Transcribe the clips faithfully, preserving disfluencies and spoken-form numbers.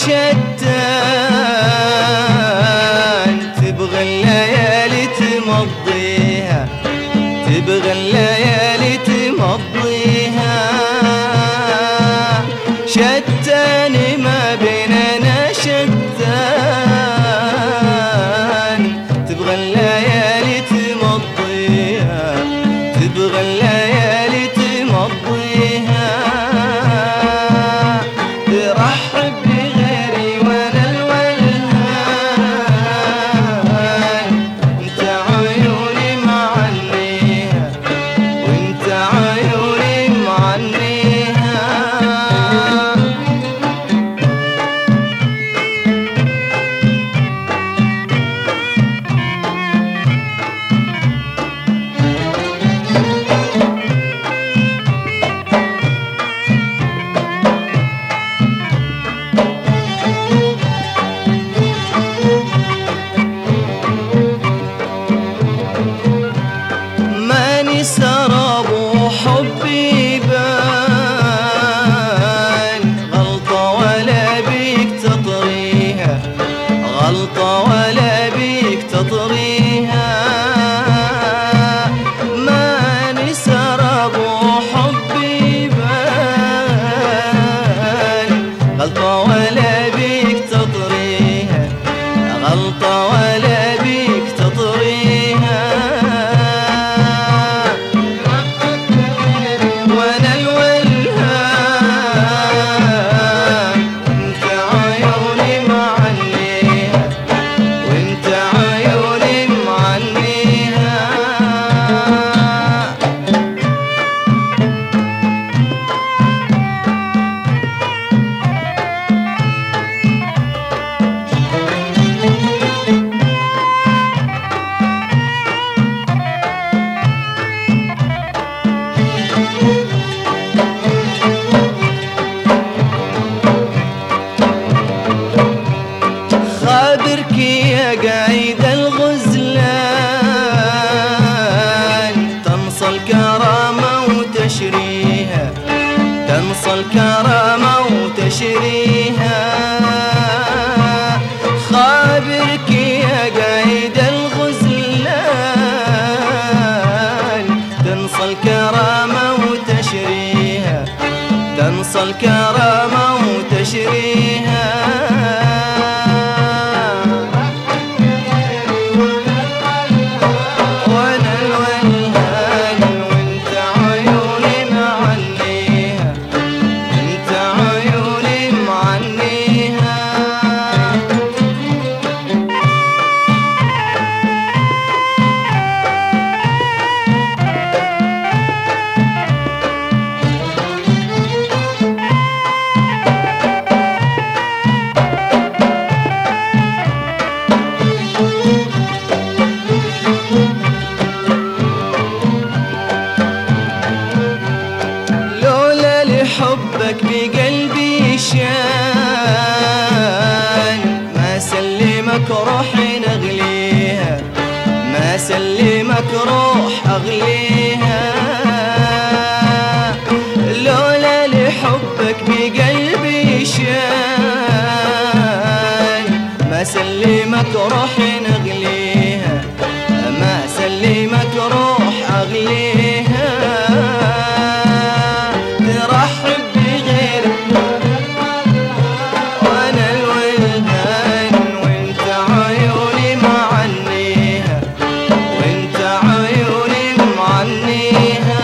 شتان، تبغى الليالي تمضيها، تبغى الليالي تمضيها، شتان ما بيننا شتان، تبغى الليالي تمضيها، تبغى الليالي تمضيها، ترحب بغيري وانا الولهان، انت عيوني معنيها وانت عيوني معنيها. ماني سراب وحبي بان، غلطة ولا بيك تطريها، غلطة ولا بيك تطريها، ماني سراب وحبي بان، غلطة ولا بيك تطريها، غلطة ولا بيك تطريها، وانا الولهان، انت عيوني معنيها وانت عيوني معنيها. خابرك يا قايد الغزلان، تنصى الكرامة وتشريها، تنصى الكرامة وتشريها، خابرك يا قايد الغزلان، تنصى الكرامة وتشريها، تنصى الكرامة وتشريها، وانا الولهان وانت عيوني معنيها، انت عيوني معنيها. لولا لحبك بقلبي شان، ما سلمك روحي نغليها، ما سلمك روح أغليها، لولا لحبك بقلبي شان، ما سلمك روحي نغليها، ما سلمك روح أغليها، ترحب بغيرك وانا الولهان، وانت عيوني معنيها وانت عيوني معنيها.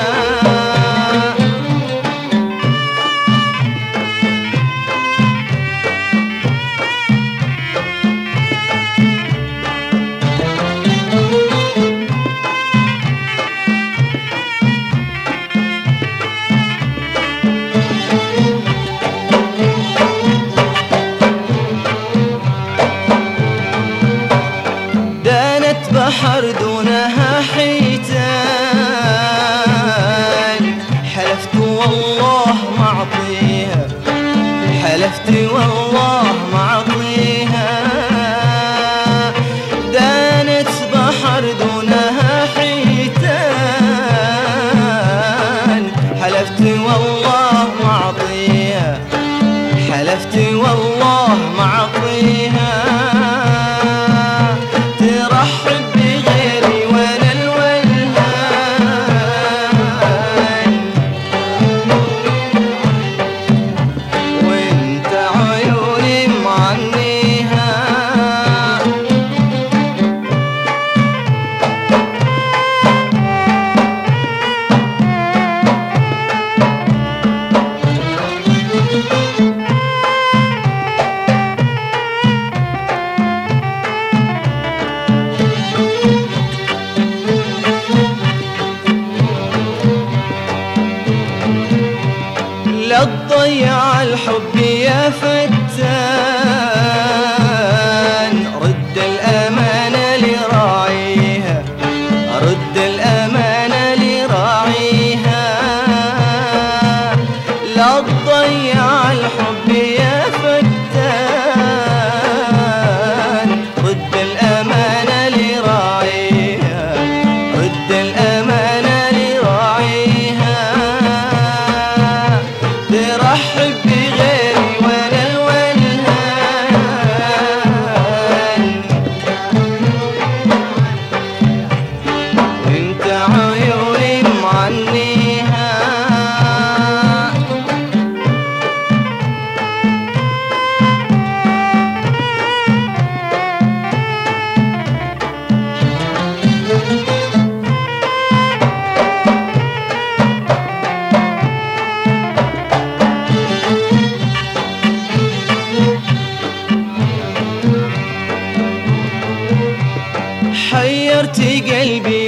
لا تضيع الحب يا فتان، رد الأمانة لراعيها، رد الأمانة لراعيها. لا تضيع الحب يا فتان، رد الأمانة لراعيها، رد الأمانة لراعيها. ترحب بغيري وانا الولهان، وانت عيوني معنيها. حيرت قلبي